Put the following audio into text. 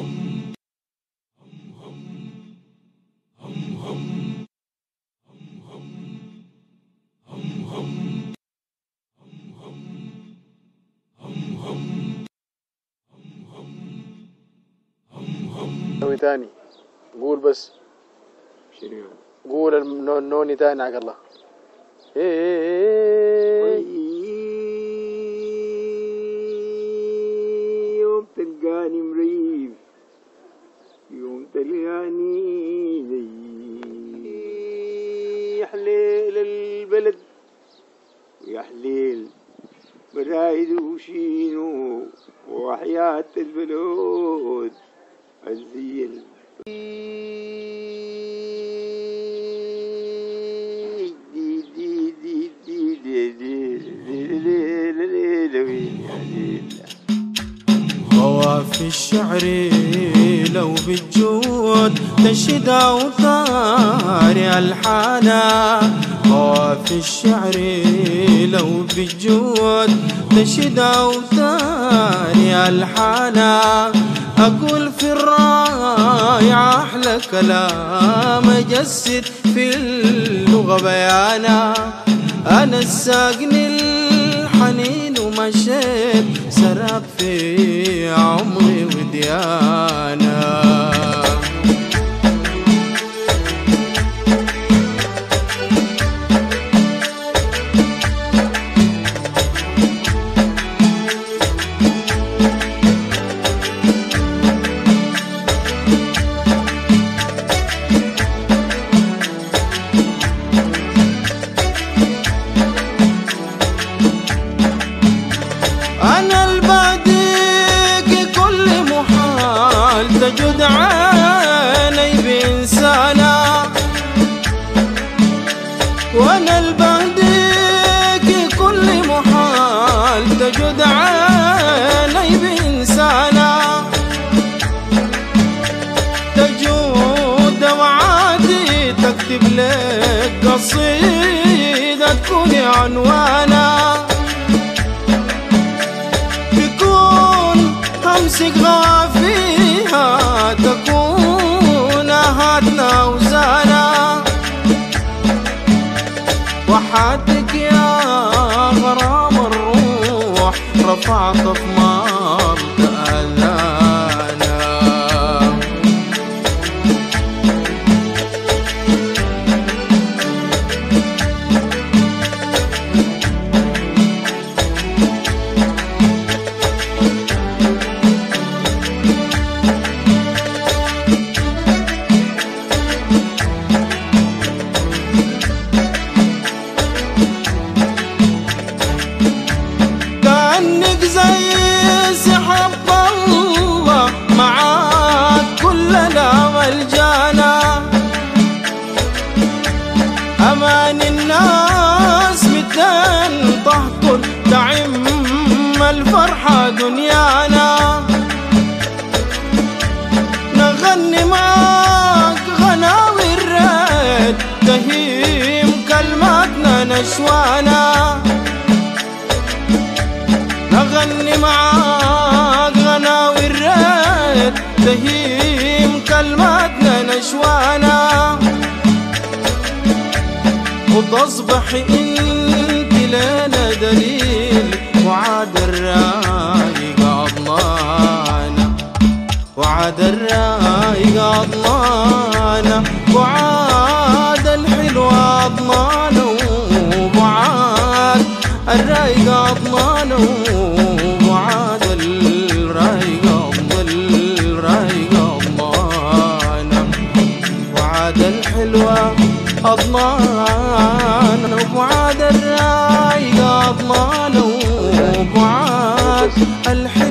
نوني تاني قول بس قول النوني تاني عق الله. يوم تلقاني مريف يوم تلقاني زي يا حليل البلد ويا حليل برايد وشينو وحياة البلود الزين في الشعر لو بالجود تشد أوتاري الحانا. في الشعر لو بالجود تشد أوتاري الحانا. أقول في الرايع أحلى كلام أجسد في اللغة بيانا. أنا الساقني الحنين ومشيت سراب في عمري وديانا. تجد عيني بإنسانا وأنا البعديك كل محال. تجد عيني بإنسانا تجود وعادي تكتب لك قصيدة تكون عنوانا. بكون همسك غافيها تكون هاتنا وزانا. وحدك يا غرام الروح رفعت في مرض أذانا. زي سحب الله معاك كلنا والجانا. أمان الناس متين تهطل تعم الفرحة دنيانا. نغني معاك غناوي الريد تهيم كلماتنا نشوانا. نغني معاك غناوي الريد تهيم كلماتنا نشوانا. وتصبح انت لنا دليل وعاد الرايق عضمانا. وعاد الرايق عضمانا وعاد الحلو عضمانا. وعاد الرايق عضمانا وعاد الرايق عضمانا. وعاد الحلوة أضمانا وعاد الرايق أضمانا. وعاد الحلوة